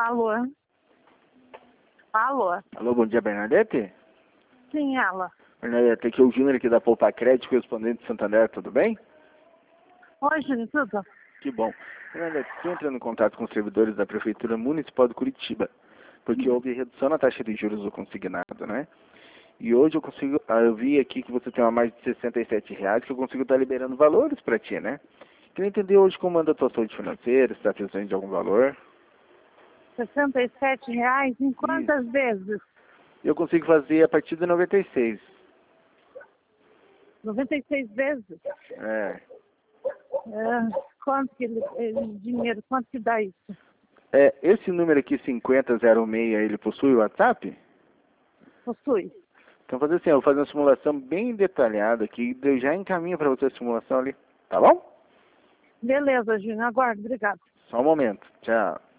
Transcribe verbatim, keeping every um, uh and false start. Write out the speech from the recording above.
Alô? Alô? Alô, bom dia, Bernadette? Sim, ela. Bernadette, aqui é o Júnior aqui da Poupa Crédito, correspondente de Santander, tudo bem? Oi, Júnior, tudo? Que bom. Bernadette, estou entrando em contato com os servidores da Prefeitura Municipal de Curitiba, porque houve redução na taxa de juros do consignado, né? E hoje eu consigo, ah, eu vi aqui que você tem uma mais de sessenta e sete reais, que eu consigo estar liberando valores para ti, né? Queria entender hoje como anda a tua saúde financeira, se está precisando de algum valor. sessenta e sete reais em Isso. quantas vezes? Eu consigo fazer a partir de noventa e seis. noventa e seis vezes? É. É, quanto que ele, ele, dinheiro, quanto que dá isso? É, esse número aqui, cinquenta zero seis, ele possui o WhatsApp? Possui. Então, fazer assim, eu vou fazer uma simulação bem detalhada aqui, eu já encaminho para você a simulação ali, tá bom? Beleza, Júnior, aguardo, obrigado. Só um momento, tchau.